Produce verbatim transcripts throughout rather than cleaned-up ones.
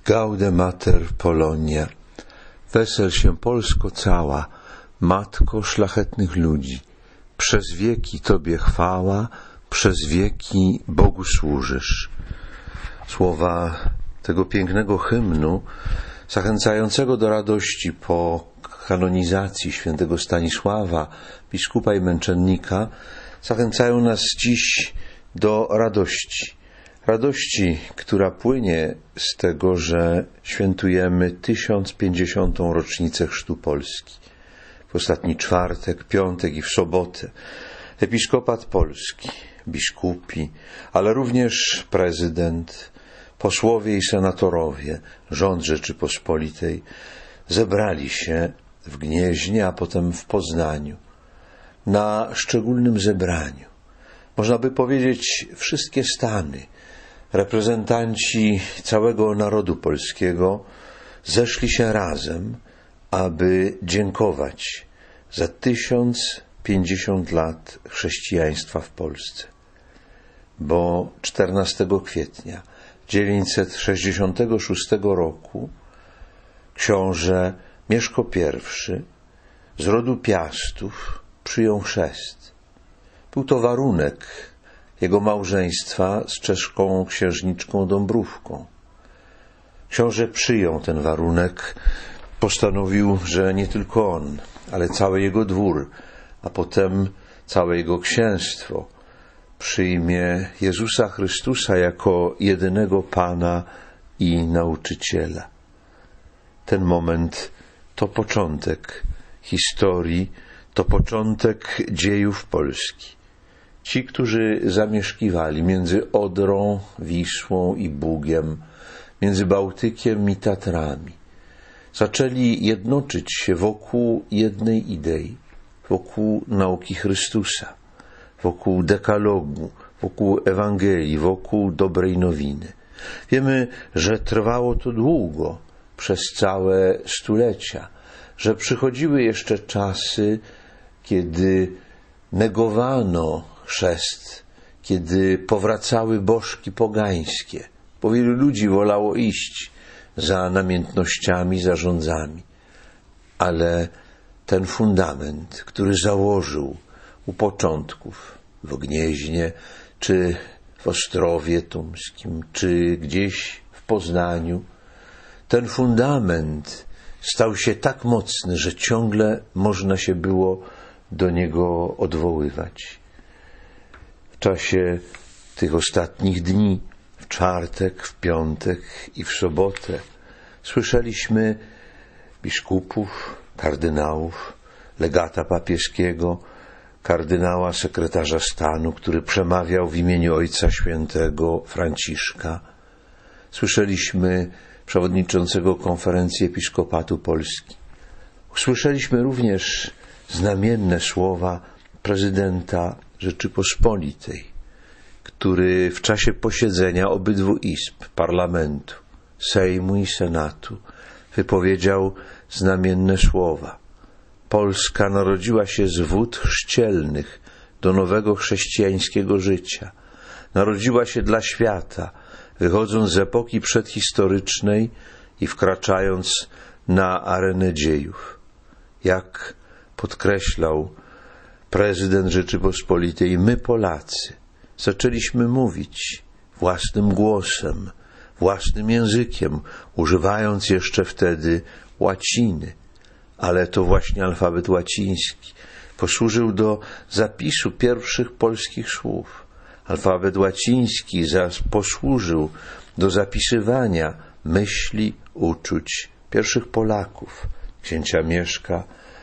Gaude Mater Polonia. Wesel się Polsko cała, Matko szlachetnych ludzi. Przez wieki Tobie chwała, przez wieki Bogu służysz. Słowa tego pięknego hymnu, zachęcającego do radości po kanonizacji świętego Stanisława, biskupa i męczennika, zachęcają nas dziś do radości. Radości, która płynie z tego, że świętujemy tysiąc pięćdziesiątą rocznicę chrztu Polski. W ostatni czwartek, piątek i w sobotę episkopat polski, biskupi, ale również prezydent, posłowie i senatorowie, rząd Rzeczypospolitej zebrali się w Gnieźnie, a potem w Poznaniu na szczególnym zebraniu. Można by powiedzieć, wszystkie stany, reprezentanci całego narodu polskiego zeszli się razem, aby dziękować za tysiąc pięćdziesiąt lat chrześcijaństwa w Polsce. Bo czternastego kwietnia dziewięćset sześćdziesiątego szóstego roku książę Mieszko I z rodu Piastów przyjął chrzest. Był to warunek jego małżeństwa z czeską księżniczką Dąbrówką. Książę przyjął ten warunek, postanowił, że nie tylko on, ale cały jego dwór, a potem całe jego księstwo przyjmie Jezusa Chrystusa jako jedynego Pana i Nauczyciela. Ten moment to początek historii, to początek dziejów Polski. Ci, którzy zamieszkiwali między Odrą, Wisłą i Bugiem, między Bałtykiem i Tatrami, zaczęli jednoczyć się wokół jednej idei, wokół nauki Chrystusa, wokół dekalogu, wokół Ewangelii, wokół dobrej nowiny. Wiemy, że trwało to długo, przez całe stulecia, że przychodziły jeszcze czasy, kiedy negowano chrzest, kiedy powracały bożki pogańskie, bo wielu ludzi wolało iść za namiętnościami, za rządzami. Ale ten fundament, który założył u początków w Gnieźnie, czy w Ostrowie Tumskim, czy gdzieś w Poznaniu, ten fundament stał się tak mocny, że ciągle można się było do niego odwoływać. W czasie tych ostatnich dni, w czwartek, w piątek i w sobotę, słyszeliśmy biskupów, kardynałów, legata papieskiego, kardynała sekretarza stanu, który przemawiał w imieniu Ojca Świętego Franciszka. Słyszeliśmy przewodniczącego Konferencji Episkopatu Polski. Usłyszeliśmy również znamienne słowa prezydenta Rzeczypospolitej, który w czasie posiedzenia obydwu izb parlamentu, Sejmu i Senatu wypowiedział znamienne słowa. Polska narodziła się z wód chrzcielnych do nowego chrześcijańskiego życia. Narodziła się dla świata, wychodząc z epoki przedhistorycznej i wkraczając na arenę dziejów. Jak podkreślał prezydent Rzeczypospolitej, my Polacy zaczęliśmy mówić własnym głosem, własnym językiem, używając jeszcze wtedy łaciny, ale to właśnie alfabet łaciński posłużył do zapisu pierwszych polskich słów. Alfabet łaciński posłużył do zapisywania myśli, uczuć pierwszych Polaków, księcia Mieszka,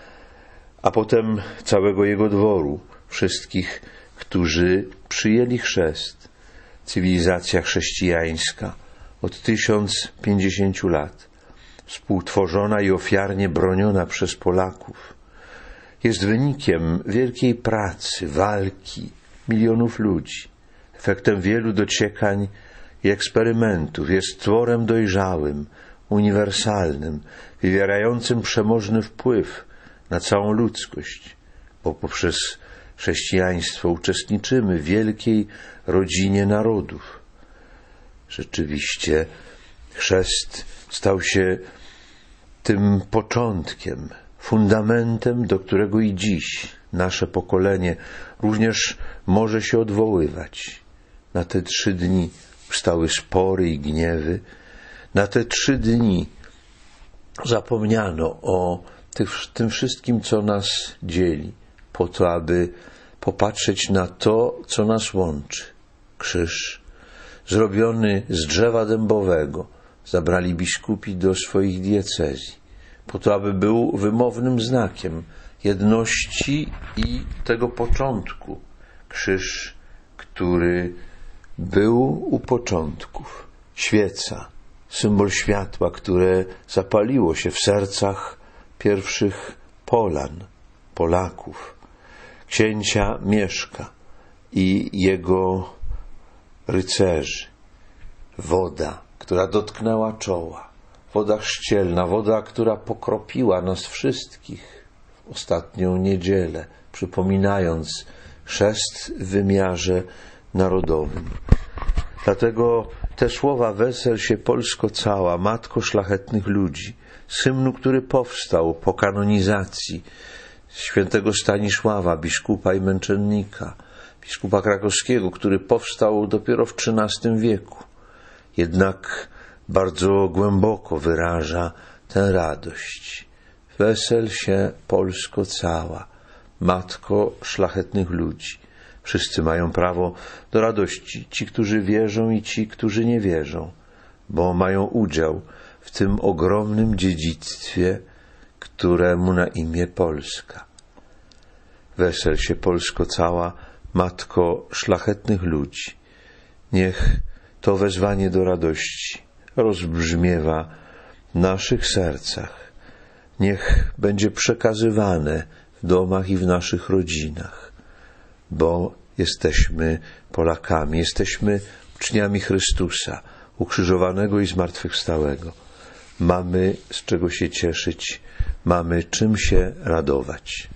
a potem całego jego dworu, wszystkich, którzy przyjęli chrzest. Cywilizacja chrześcijańska od tysiąc pięćdziesięciu lat, współtworzona i ofiarnie broniona przez Polaków, jest wynikiem wielkiej pracy, walki milionów ludzi, efektem wielu dociekań i eksperymentów, jest tworem dojrzałym, uniwersalnym, wywierającym przemożny wpływ na całą ludzkość, bo poprzez chrześcijaństwo uczestniczymy w wielkiej rodzinie narodów. Rzeczywiście chrzest stał się tym początkiem, fundamentem, do którego i dziś nasze pokolenie również może się odwoływać. Na te trzy dni ustały spory i gniewy. Na te trzy dni zapomniano o tych, tym wszystkim, co nas dzieli, po to, aby popatrzeć na to, co nas łączy. Krzyż zrobiony z drzewa dębowego zabrali biskupi do swoich diecezji, po to, aby był wymownym znakiem jedności i tego początku. Krzyż, który był u początków. Świeca, symbol światła, które zapaliło się w sercach pierwszych Polan, Polaków, księcia Mieszka i jego rycerzy. Woda, która dotknęła czoła. Woda chrzcielna, woda, która pokropiła nas wszystkich w ostatnią niedzielę, przypominając chrzest w wymiarze narodowym. Dlatego te słowa wesel się Polsko cała, matko szlachetnych ludzi, z hymnu, który powstał po kanonizacji świętego Stanisława, biskupa i męczennika, biskupa krakowskiego, który powstał dopiero w trzynastym wieku. Jednak bardzo głęboko wyraża tę radość. Wesel się Polsko cała, matko szlachetnych ludzi. Wszyscy mają prawo do radości, ci, którzy wierzą i ci, którzy nie wierzą, bo mają udział w tym ogromnym dziedzictwie, któremu na imię Polska. Wesel się Polsko cała, matko szlachetnych ludzi. Niech to wezwanie do radości rozbrzmiewa w naszych sercach. Niech będzie przekazywane w domach i w naszych rodzinach, bo jesteśmy Polakami, jesteśmy uczniami Chrystusa, ukrzyżowanego i zmartwychwstałego. Mamy z czego się cieszyć, mamy czym się radować.